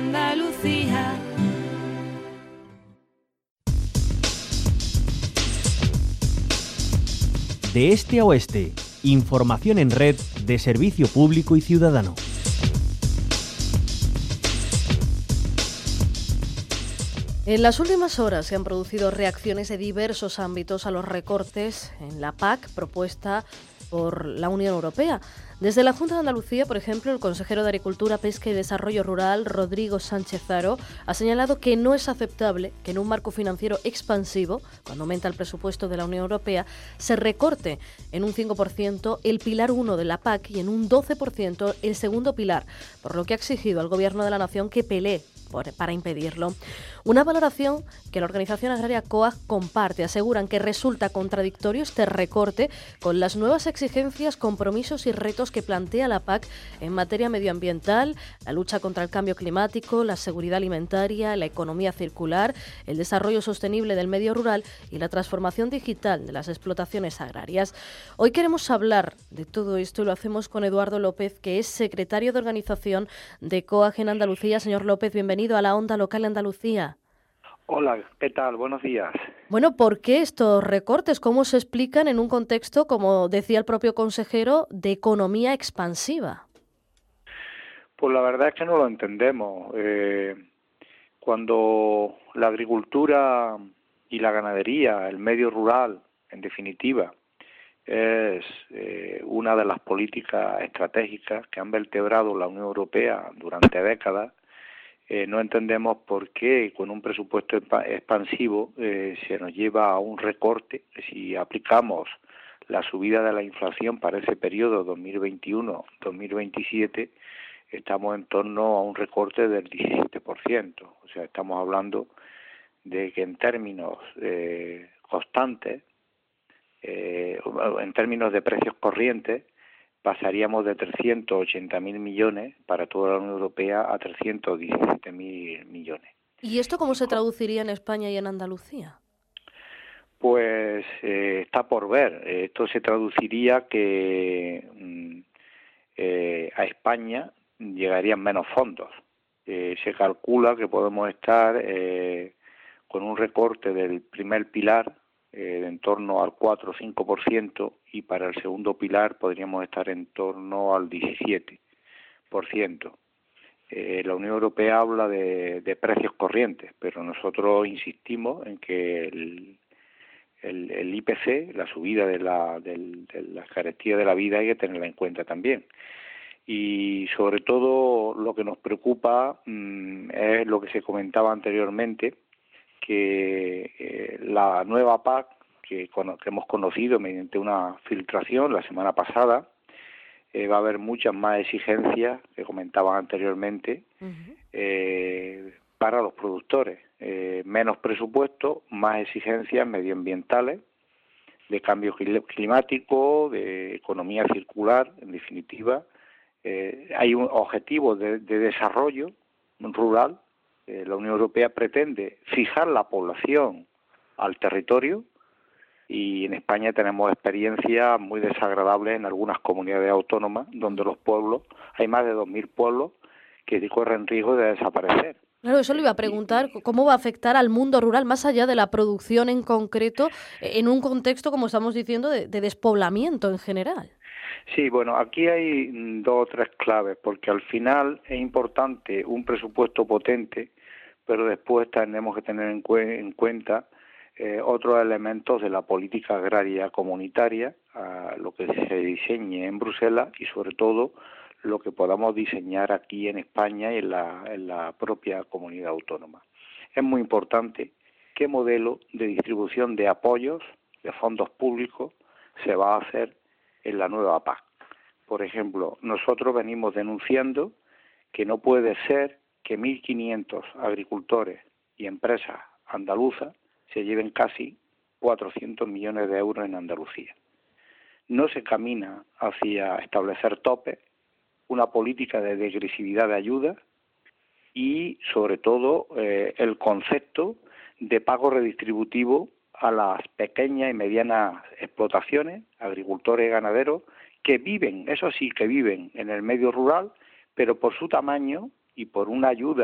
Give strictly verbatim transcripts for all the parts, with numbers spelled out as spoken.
Andalucía. De este a oeste, información en red de servicio público y ciudadano. En las últimas horas se han producido reacciones de diversos ámbitos a los recortes en la P A C propuesta por la Unión Europea. Desde la Junta de Andalucía, por ejemplo, el consejero de Agricultura, Pesca y Desarrollo Rural, Rodrigo Sánchez Haro, ha señalado que no es aceptable que en un marco financiero expansivo, cuando aumenta el presupuesto de la Unión Europea, se recorte en un cinco por ciento el pilar uno de la P A C y en un doce por ciento el segundo pilar, por lo que ha exigido al Gobierno de la Nación que pelee por, para impedirlo. Una valoración que la organización agraria COAG comparte. Aseguran que resulta contradictorio este recorte con las nuevas exigencias, compromisos y retos que plantea la P A C en materia medioambiental, la lucha contra el cambio climático, la seguridad alimentaria, la economía circular, el desarrollo sostenible del medio rural y la transformación digital de las explotaciones agrarias. Hoy queremos hablar de todo esto y lo hacemos con Eduardo López, que es secretario de organización de COAG en Andalucía. Señor López, bienvenido a la Onda Local Andalucía. Hola, ¿qué tal? Buenos días. Bueno, ¿por qué estos recortes? ¿Cómo se explican en un contexto, como decía el propio consejero, de economía expansiva? Pues la verdad es que no lo entendemos. Eh, cuando la agricultura y la ganadería, el medio rural, en definitiva, es eh, una de las políticas estratégicas que han vertebrado la Unión Europea durante décadas, Eh, no entendemos por qué con un presupuesto expansivo eh, se nos lleva a un recorte. Si aplicamos la subida de la inflación para ese periodo dos mil veintiuno dos mil veintisiete, estamos en torno a un recorte del diecisiete por ciento. O sea, estamos hablando de que en términos eh, constantes, eh, en términos de precios corrientes, pasaríamos de trescientos ochenta mil millones para toda la Unión Europea a trescientos diecisiete mil millones. ¿Y esto cómo se traduciría en España y en Andalucía? Pues eh, está por ver. Esto se traduciría que mm, eh, a España llegarían menos fondos. Eh, se calcula que podemos estar eh, con un recorte del primer pilar Eh, en torno al cuatro o cinco por ciento y para el segundo pilar podríamos estar en torno al diecisiete por ciento. Eh, la Unión Europea habla de, de precios corrientes, pero nosotros insistimos en que el, el, el I P C, la subida de la, del, de la carestía de la vida, hay que tenerla en cuenta también. Y sobre todo lo que nos preocupa mmm, es lo que se comentaba anteriormente, que eh, la nueva P A C, que, con, que hemos conocido mediante una filtración la semana pasada, eh, va a haber muchas más exigencias, que comentaban anteriormente, uh-huh. eh, para los productores. Eh, menos presupuesto, más exigencias medioambientales, de cambio climático, de economía circular, en definitiva. Eh, hay un objetivo de, de desarrollo rural. Eh, la Unión Europea pretende fijar la población al territorio y en España tenemos experiencias muy desagradables en algunas comunidades autónomas donde los pueblos, hay más de dos mil pueblos que corren riesgo de desaparecer. Claro, eso le iba a preguntar, ¿cómo va a afectar al mundo rural, más allá de la producción en concreto, en un contexto, como estamos diciendo, de, de despoblamiento en general? Sí, bueno, aquí hay dos o tres claves, porque al final es importante un presupuesto potente, pero después tenemos que tener en, cu- en cuenta eh, otros elementos de la política agraria comunitaria, a lo que se diseñe en Bruselas y sobre todo lo que podamos diseñar aquí en España y en la, en la propia comunidad autónoma. Es muy importante qué modelo de distribución de apoyos, de fondos públicos, se va a hacer en la nueva P A C. Por ejemplo, nosotros venimos denunciando que no puede ser que mil quinientos agricultores y empresas andaluzas se lleven casi cuatrocientos millones de euros en Andalucía. No se camina hacia establecer topes, una política de degresividad de ayuda y, sobre todo, eh, el concepto de pago redistributivo a las pequeñas y medianas explotaciones, agricultores y ganaderos, que viven, eso sí, que viven en el medio rural, pero por su tamaño y por una ayuda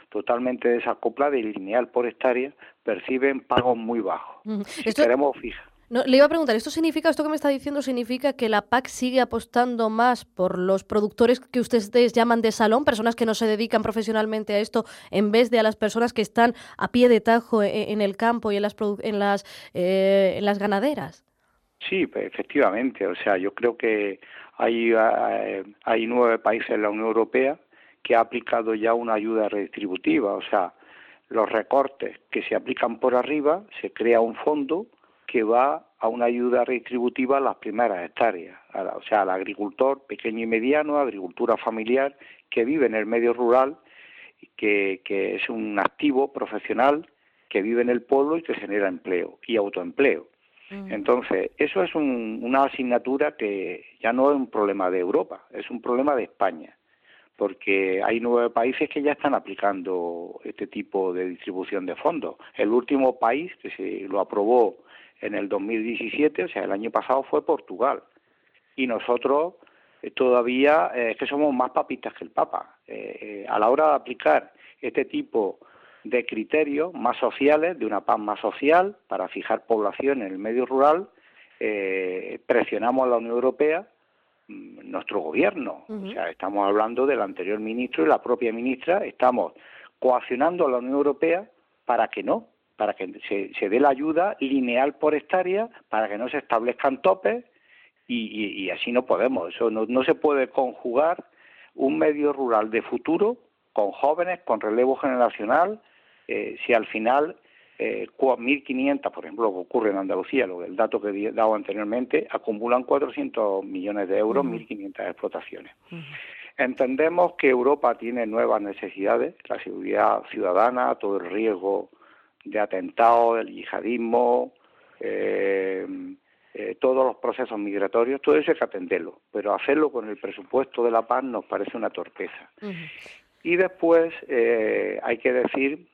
totalmente desacoplada y lineal por hectárea, perciben pagos muy bajos. Uh-huh. Si Esto... queremos fijar. No, le iba a preguntar, ¿esto significa, esto que me está diciendo, significa que la P A C sigue apostando más por los productores que ustedes llaman de salón, personas que no se dedican profesionalmente a esto, en vez de a las personas que están a pie de tajo en, en el campo y en las, en las, eh, en las ganaderas? Sí, efectivamente. O sea, yo creo que hay, hay nueve países en la Unión Europea que ha aplicado ya una ayuda redistributiva. O sea, los recortes que se aplican por arriba, se crea un fondo que va a una ayuda redistributiva a las primeras hectáreas, a la, o sea, al agricultor pequeño y mediano, agricultura familiar, que vive en el medio rural, que, que es un activo profesional que vive en el pueblo y que genera empleo y autoempleo. Uh-huh. Entonces, eso es un, una asignatura que ya no es un problema de Europa, es un problema de España, porque hay nueve países que ya están aplicando este tipo de distribución de fondos. El último país que se lo aprobó en el dos mil diecisiete, o sea, el año pasado, fue Portugal. Y nosotros eh, todavía eh, es que somos más papistas que el Papa. Eh, eh, a la hora de aplicar este tipo de criterios más sociales, de una P A C más social, para fijar población en el medio rural, eh, presionamos a la Unión Europea, nuestro gobierno. Uh-huh. O sea, estamos hablando del anterior ministro y la propia ministra, estamos coaccionando a la Unión Europea para que no, para que se, se dé la ayuda lineal por hectárea, para que no se establezcan topes, y, y, y así no podemos. Eso no, no se puede conjugar un medio rural de futuro con jóvenes, con relevo generacional, eh, si al final eh, mil quinientos, por ejemplo, lo que ocurre en Andalucía, lo, el dato que he dado anteriormente, acumulan cuatrocientos millones de euros, uh-huh. mil quinientas explotaciones. Uh-huh. Entendemos que Europa tiene nuevas necesidades, la seguridad ciudadana, todo el riesgo de atentados, del yihadismo, eh, eh, todos los procesos migratorios, todo eso hay que atenderlo, pero hacerlo con el presupuesto de la P A C nos parece una torpeza. Uh-huh. Y después eh, hay que decir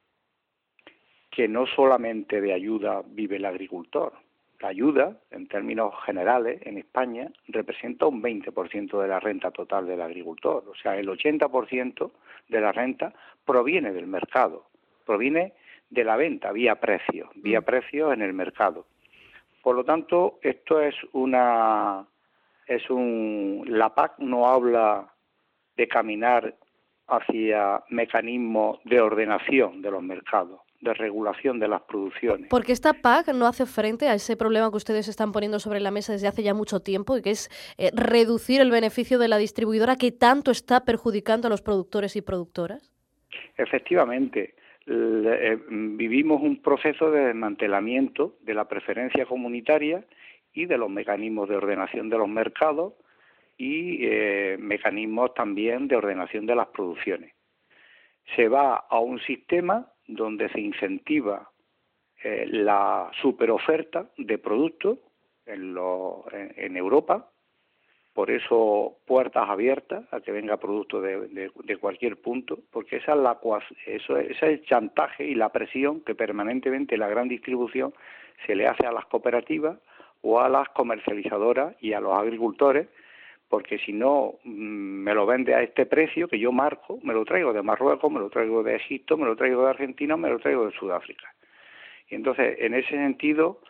que no solamente de ayuda vive el agricultor. La ayuda, en términos generales, en España, representa un veinte por ciento de la renta total del agricultor. O sea, el ochenta por ciento de la renta proviene del mercado, proviene de la venta vía precios, vía precios en el mercado. Por lo tanto, esto es una, es un, la P A C no habla de caminar hacia mecanismos de ordenación de los mercados, de regulación de las producciones. Porque esta P A C no hace frente a ese problema que ustedes están poniendo sobre la mesa desde hace ya mucho tiempo, y que es eh, reducir el beneficio de la distribuidora que tanto está perjudicando a los productores y productoras. Efectivamente. Eh, vivimos un proceso de desmantelamiento de la preferencia comunitaria y de los mecanismos de ordenación de los mercados y eh, mecanismos también de ordenación de las producciones. Se va a un sistema donde se incentiva eh, la superoferta de productos en, lo, en, en Europa. Por eso, puertas abiertas a que venga producto de, de, de cualquier punto, porque esa es la eso, ese es el chantaje y la presión que permanentemente la gran distribución se le hace a las cooperativas o a las comercializadoras y a los agricultores, porque si no me lo vende a este precio que yo marco, me lo traigo de Marruecos, me lo traigo de Egipto, me lo traigo de Argentina, me lo traigo de Sudáfrica. Y entonces, en ese sentido,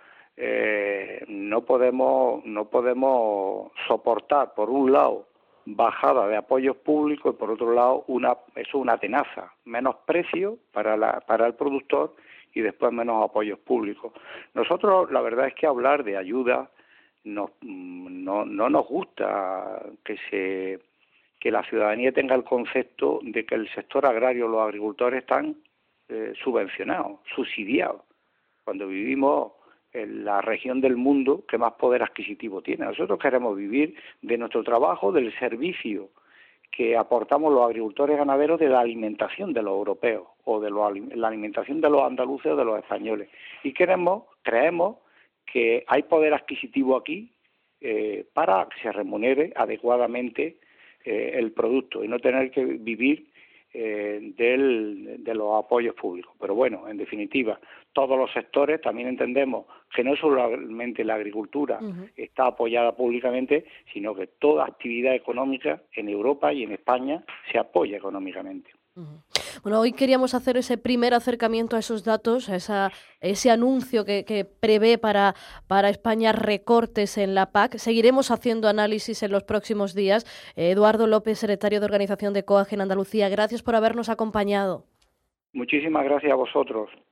Eh, no podemos no podemos soportar por un lado bajada de apoyos públicos y por otro lado una eso es una tenaza, menos precio para la para el productor y después menos apoyos públicos. Nosotros la verdad es que hablar de ayuda no no no nos gusta que se que la ciudadanía tenga el concepto de que el sector agrario, los agricultores están eh, subvencionados, subsidiados, cuando vivimos en la región del mundo que más poder adquisitivo tiene. Nosotros queremos vivir de nuestro trabajo, del servicio que aportamos los agricultores ganaderos, de la alimentación de los europeos o de los, la alimentación de los andaluces o de los españoles. Y queremos, creemos que hay poder adquisitivo aquí eh, para que se remunere adecuadamente eh, el producto y no tener que vivir Eh, del, de los apoyos públicos. Pero bueno, en definitiva, todos los sectores también entendemos que no solamente la agricultura uh-huh. está apoyada públicamente, sino que toda actividad económica en Europa y en España se apoya económicamente. Uh-huh. Bueno, hoy queríamos hacer ese primer acercamiento a esos datos, a esa, ese anuncio que, que prevé para, para España recortes en la P A C. Seguiremos haciendo análisis en los próximos días. Eh, Eduardo López, secretario de Organización de COAG en Andalucía, gracias por habernos acompañado. Muchísimas gracias a vosotros.